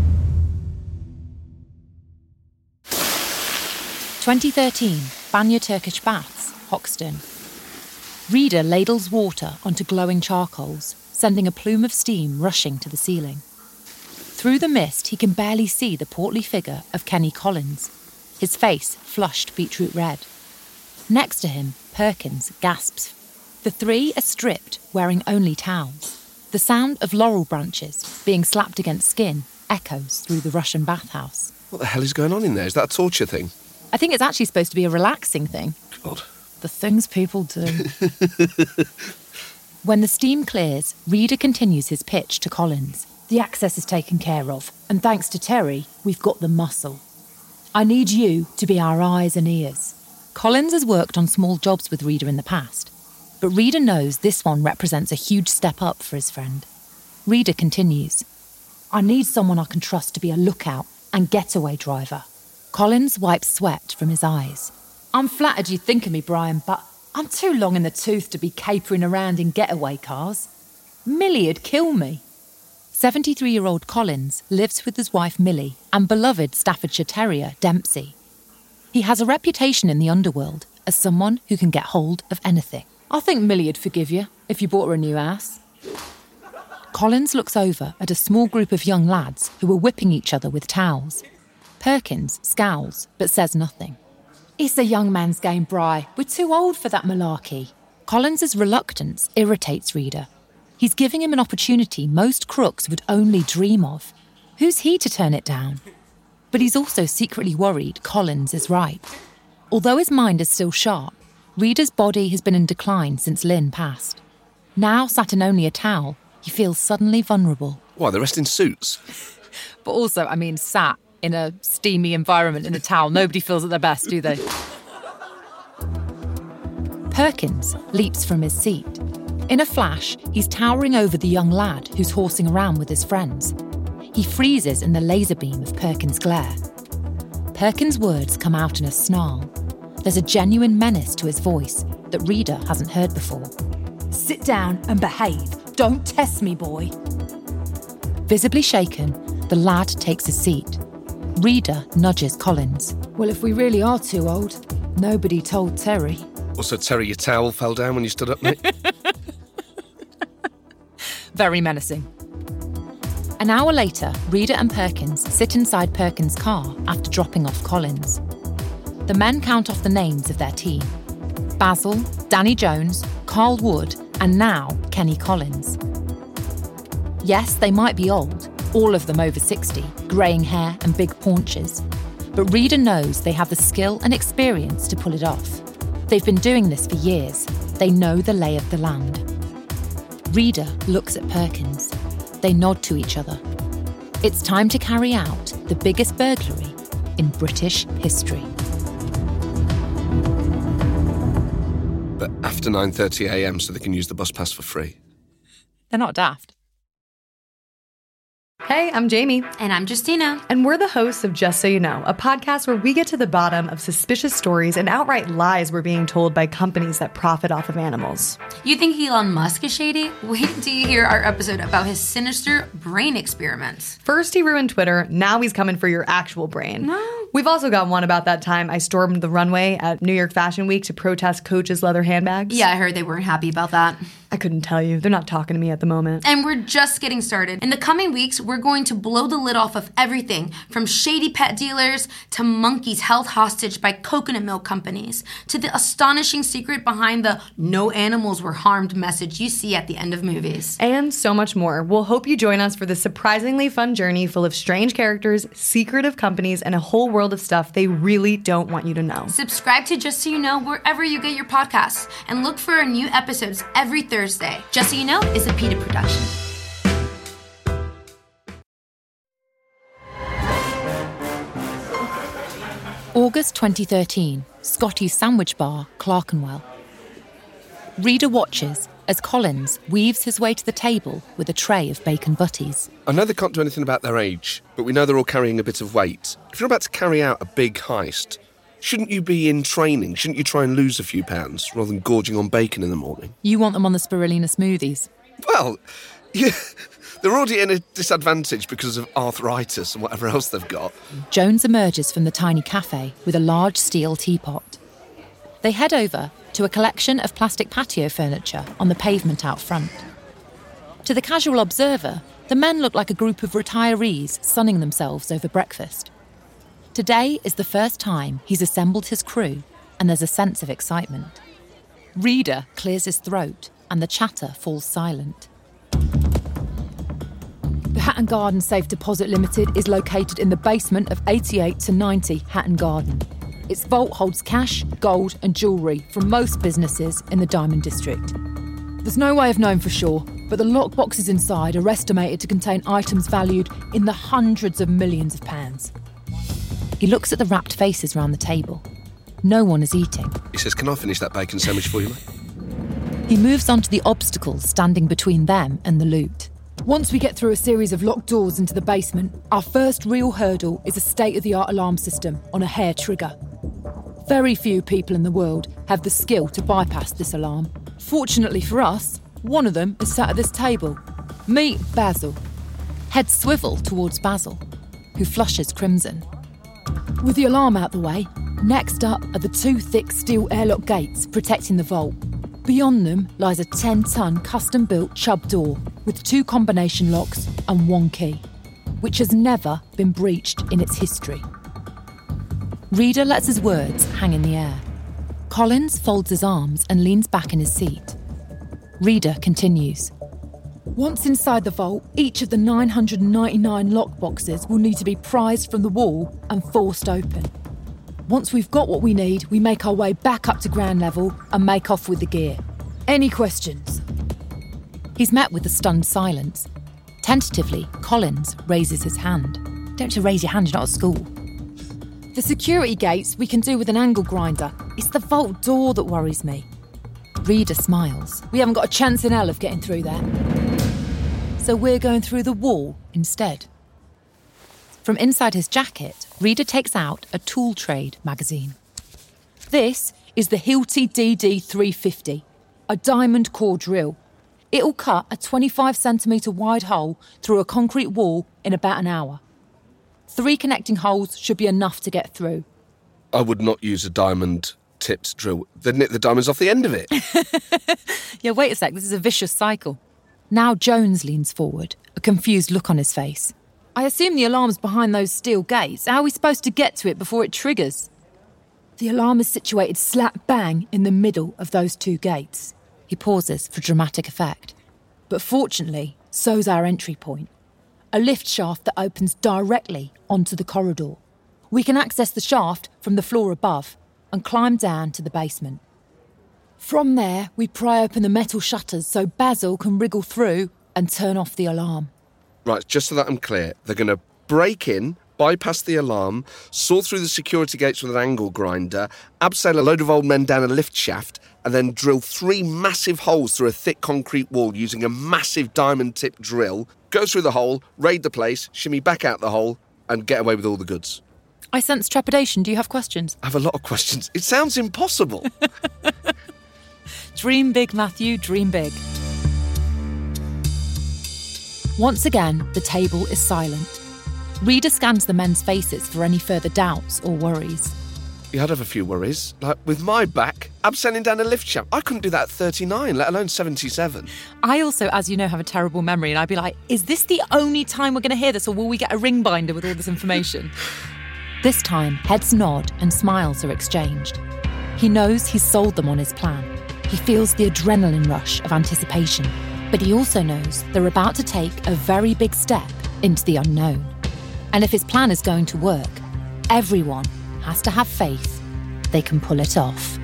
twenty thirteen, Banya Turkish Baths, Hoxton. Reader ladles water onto glowing charcoals, sending a plume of steam rushing to the ceiling. Through the mist, he can barely see the portly figure of Kenny Collins, his face flushed beetroot red. Next to him, Perkins gasps. The three are stripped, wearing only towels. The sound of laurel branches being slapped against skin echoes through the Russian bathhouse. What the hell is going on in there? Is that a torture thing? I think it's actually supposed to be a relaxing thing. God. The things people do. When the steam clears, Reader continues his pitch to Collins. The access is taken care of, and thanks to Terry, we've got the muscle. I need you to be our eyes and ears. Collins has worked on small jobs with Reader in the past, but Reader knows this one represents a huge step up for his friend. Reader continues. I need someone I can trust to be a lookout and getaway driver. Collins wipes sweat from his eyes. I'm flattered you think of me, Brian, but I'm too long in the tooth to be capering around in getaway cars. Millie'd kill me. seventy-three-year-old Collins lives with his wife Millie and beloved Staffordshire Terrier Dempsey. He has a reputation in the underworld as someone who can get hold of anything. I think Millie'd forgive you if you bought her a new house. Collins looks over at a small group of young lads who are whipping each other with towels. Perkins scowls but says nothing. It's a young man's game, Bri. We're too old for that malarkey. Collins's reluctance irritates Reader. He's giving him an opportunity most crooks would only dream of. Who's he to turn it down? But he's also secretly worried Collins is right. Although his mind is still sharp, Reader's body has been in decline since Lynn passed. Now sat in only a towel, he feels suddenly vulnerable. Why, the rest in suits? But also, I mean, sat in a steamy environment in a towel. Nobody feels at their best, do they? Perkins leaps from his seat. In a flash, he's towering over the young lad who's horsing around with his friends. He freezes in the laser beam of Perkins' glare. Perkins' words come out in a snarl. There's a genuine menace to his voice that Reader hasn't heard before. Sit down and behave. Don't test me, boy. Visibly shaken, the lad takes his seat. Reader nudges Collins. Well, if we really are too old, nobody told Terry. Also, Terry, your towel fell down when you stood up, mate. Very menacing. An hour later, Reader and Perkins sit inside Perkins' car after dropping off Collins. The men count off the names of their team. Basil, Danny Jones, Carl Wood, and now Kenny Collins. Yes, they might be old, all of them over sixty, greying hair and big paunches. But Reader knows they have the skill and experience to pull it off. They've been doing this for years. They know the lay of the land. Reader looks at Perkins. They nod to each other. It's time to carry out the biggest burglary in British history. But after nine thirty a m so they can use the bus pass for free. They're not daft. Hey, I'm Jamie. And I'm Justina. And we're the hosts of Just So You Know, a podcast where we get to the bottom of suspicious stories and outright lies we're being told by companies that profit off of animals. You think Elon Musk is shady? Wait till you hear our episode about his sinister brain experiments. First he ruined Twitter, now he's coming for your actual brain. No. We've also got one about that time I stormed the runway at New York Fashion Week to protest Coach's leather handbags. Yeah, I heard they weren't happy about that. I couldn't tell you. They're not talking to me at the moment. And we're just getting started. In the coming weeks, we're going to blow the lid off of everything from shady pet dealers to monkeys held hostage by coconut milk companies to the astonishing secret behind the no animals were harmed message you see at the end of movies. And so much more. We'll hope you join us for this surprisingly fun journey full of strange characters, secretive companies, and a whole world of stuff they really don't want you to know. Subscribe to Just So You Know wherever you get your podcasts and look for our new episodes every Thursday. Thursday. Just So You Know is a PETA production. August twenty thirteen, Scotty's Sandwich Bar, Clerkenwell. Reader watches as Collins weaves his way to the table with a tray of bacon butties. I know they can't do anything about their age, but we know they're all carrying a bit of weight. If you're about to carry out a big heist, shouldn't you be in training? Shouldn't you try and lose a few pounds rather than gorging on bacon in the morning? You want them on the spirulina smoothies? Well, yeah, they're already in a disadvantage because of arthritis and whatever else they've got. Jones emerges from the tiny cafe with a large steel teapot. They head over to a collection of plastic patio furniture on the pavement out front. To the casual observer, the men look like a group of retirees sunning themselves over breakfast. Today is the first time he's assembled his crew, and there's a sense of excitement. Reader clears his throat, and the chatter falls silent. The Hatton Garden Safe Deposit Limited is located in the basement of eighty-eight to ninety Hatton Garden. Its vault holds cash, gold and jewellery from most businesses in the Diamond District. There's no way of knowing for sure, but the lockboxes inside are estimated to contain items valued in the hundreds of millions of pounds. He looks at the rapt faces round the table. No one is eating. He says, "Can I finish that bacon sandwich for you, mate?" He moves on to the obstacles standing between them and the loot. Once we get through a series of locked doors into the basement, our first real hurdle is a state-of-the-art alarm system on a hair trigger. Very few people in the world have the skill to bypass this alarm. Fortunately for us, one of them is sat at this table. Meet Basil. Heads swivel towards Basil, who flushes crimson. With the alarm out the way, next up are the two thick steel airlock gates protecting the vault. Beyond them lies a ten-ton custom-built Chubb door with two combination locks and one key, which has never been breached in its history. Reader lets his words hang in the air. Collins folds his arms and leans back in his seat. Reader continues. Once inside the vault, each of the nine hundred ninety-nine lockboxes will need to be prized from the wall and forced open. Once we've got what we need, we make our way back up to ground level and make off with the gear. Any questions? He's met with a stunned silence. Tentatively, Collins raises his hand. Don't you raise your hand, you're not at school. The security gates we can do with an angle grinder. It's the vault door that worries me. Reader smiles. We haven't got a chance in hell of getting through there. So we're going through the wall instead. From inside his jacket, Reader takes out a tool trade magazine. This is the Hilti D D three fifty, a diamond core drill. It'll cut a twenty-five centimetre wide hole through a concrete wall in about an hour. Three connecting holes should be enough to get through. I would not use a diamond-tipped drill. They'd nip the diamonds off the end of it. Yeah, wait a sec, this is a vicious cycle. Now Jones leans forward, a confused look on his face. I assume the alarm's behind those steel gates. How are we supposed to get to it before it triggers? The alarm is situated slap bang in the middle of those two gates. He pauses for dramatic effect. But fortunately, so's our entry point. A lift shaft that opens directly onto the corridor. We can access the shaft from the floor above and climb down to the basement. From there, we pry open the metal shutters so Basil can wriggle through and turn off the alarm. Right, just so that I'm clear, they're going to break in, bypass the alarm, saw through the security gates with an angle grinder, abseil a load of old men down a lift shaft, and then drill three massive holes through a thick concrete wall using a massive diamond-tipped drill, go through the hole, raid the place, shimmy back out the hole, and get away with all the goods. I sense trepidation. Do you have questions? I have a lot of questions. It sounds impossible. Dream big, Matthew, dream big. Once again, the table is silent. Reader scans the men's faces for any further doubts or worries. Yeah, I'd have a few worries. Like, with my back, abseiling down a lift shaft. I couldn't do that at thirty-nine, let alone seventy-seven. I also, as you know, have a terrible memory, and I'd be like, is this the only time we're going to hear this, or will we get a ring binder with all this information? This time, heads nod and smiles are exchanged. He knows he's sold them on his plan. He feels the adrenaline rush of anticipation, but he also knows they're about to take a very big step into the unknown. And if his plan is going to work, everyone has to have faith they can pull it off.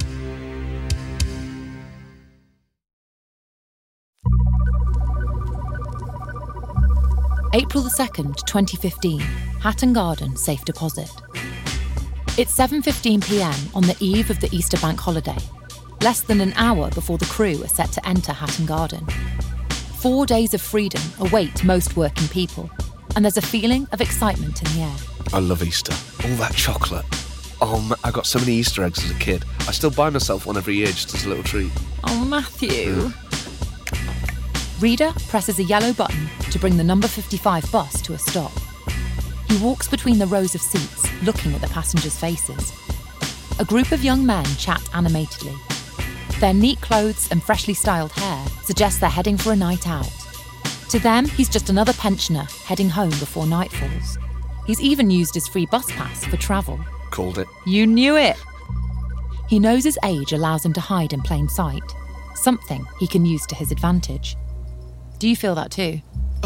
April the second, twenty fifteen, Hatton Garden Safe Deposit. It's seven fifteen p.m. on the eve of the Easter bank holiday, less than an hour before the crew are set to enter Hatton Garden. Four days of freedom await most working people, and there's a feeling of excitement in the air. I love Easter. All that chocolate. Oh, I got so many Easter eggs as a kid. I still buy myself one every year just as a little treat. Oh, Matthew. Reader presses a yellow button to bring the number fifty-five bus to a stop. He walks between the rows of seats, looking at the passengers' faces. A group of young men chat animatedly. Their neat clothes and freshly styled hair suggest they're heading for a night out. To them, he's just another pensioner heading home before night falls. He's even used his free bus pass for travel. Called it. You knew it! He knows his age allows him to hide in plain sight, something he can use to his advantage. Do you feel that too?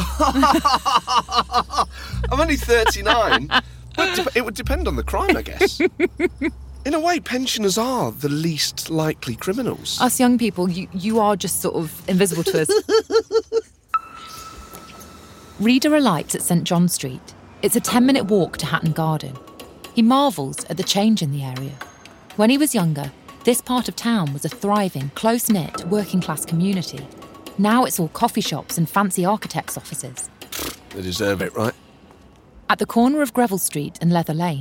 I'm only thirty-nine. But it would depend on the crime, I guess. In a way, pensioners are the least likely criminals. Us young people, you, you are just sort of invisible to us. Reader alights at St John Street. It's a ten-minute walk to Hatton Garden. He marvels at the change in the area. When he was younger, this part of town was a thriving, close-knit, working-class community. Now it's all coffee shops and fancy architects' offices. They deserve it, right? At the corner of Greville Street and Leather Lane,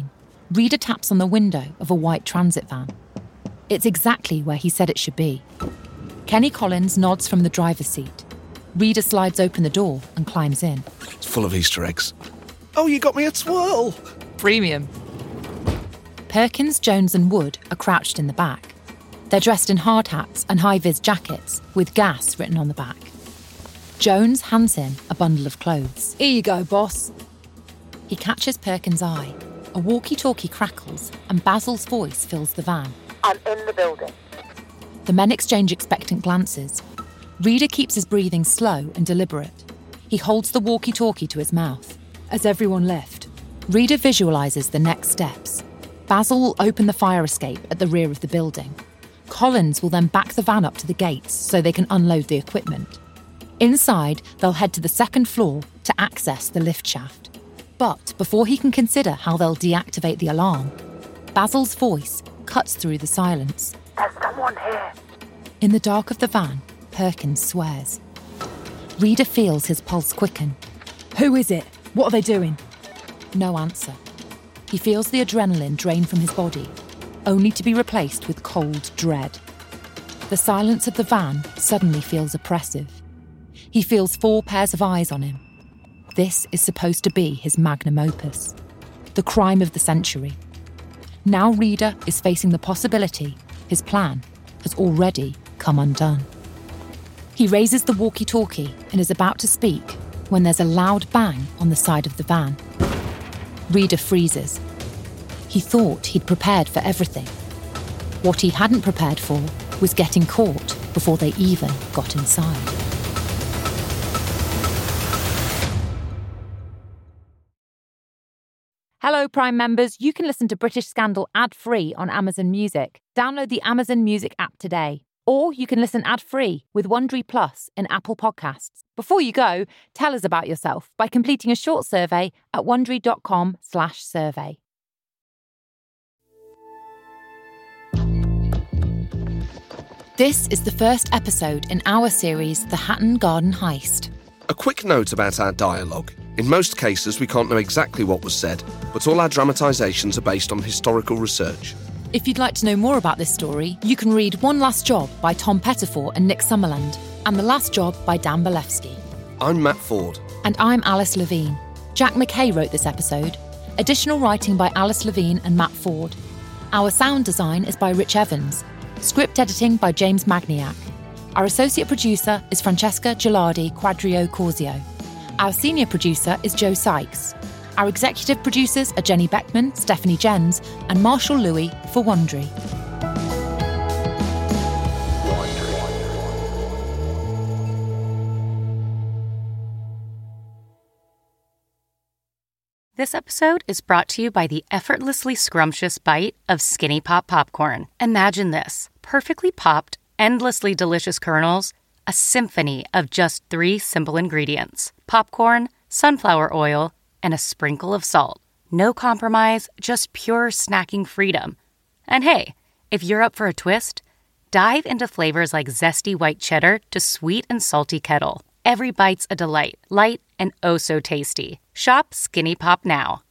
Reader taps on the window of a white transit van. It's exactly where he said it should be. Kenny Collins nods from the driver's seat. Reader slides open the door and climbs in. It's full of Easter eggs. Oh, you got me a twirl! Premium. Perkins, Jones and Wood are crouched in the back. They're dressed in hard hats and high-vis jackets with gas written on the back. Jones hands him a bundle of clothes. Here you go, boss. He catches Perkins' eye. A walkie-talkie crackles and Basil's voice fills the van. I'm in the building. The men exchange expectant glances. Reader keeps his breathing slow and deliberate. He holds the walkie-talkie to his mouth. Has everyone left? Reader visualises the next steps. Basil will open the fire escape at the rear of the building. Collins will then back the van up to the gates so they can unload the equipment. Inside, they'll head to the second floor to access the lift shaft. But before he can consider how they'll deactivate the alarm, Basil's voice cuts through the silence. There's someone here. In the dark of the van, Perkins swears. Reader feels his pulse quicken. Who is it? What are they doing? No answer. He feels the adrenaline drain from his body, only to be replaced with cold dread. The silence of the van suddenly feels oppressive. He feels four pairs of eyes on him. This is supposed to be his magnum opus, the crime of the century. Now Reader is facing the possibility his plan has already come undone. He raises the walkie-talkie and is about to speak when there's a loud bang on the side of the van. Reader freezes. He thought he'd prepared for everything. What he hadn't prepared for was getting caught before they even got inside. Hello, Prime members. You can listen to British Scandal ad-free on Amazon Music. Download the Amazon Music app today. Or you can listen ad-free with Wondery Plus in Apple Podcasts. Before you go, tell us about yourself by completing a short survey at wondery.com slash survey. This is the first episode in our series, The Hatton Garden Heist. A quick note about our dialogue. In most cases, we can't know exactly what was said, but all our dramatisations are based on historical research. If you'd like to know more about this story, you can read One Last Job by Tom Pettifor and Nick Summerland, and The Last Job by Dan Bilewski. I'm Matt Ford. And I'm Alice Levine. Jack McKay wrote this episode. Additional writing by Alice Levine and Matt Ford. Our sound design is by Rich Evans. Script editing by James Magniak. Our associate producer is Francesca Gilardi Quadrio Corsio. Our senior producer is Joe Sykes. Our executive producers are Jenny Beckman, Stephanie Jens, and Marshall Louis for Wondery. This episode is brought to you by the effortlessly scrumptious bite of Skinny Pop popcorn. Imagine this: perfectly popped, endlessly delicious kernels, a symphony of just three simple ingredients: popcorn, sunflower oil, and a sprinkle of salt. No compromise, just pure snacking freedom. And hey, if you're up for a twist, dive into flavors like zesty white cheddar to sweet and salty kettle. Every bite's a delight, light and oh so tasty. Shop Skinny Pop now.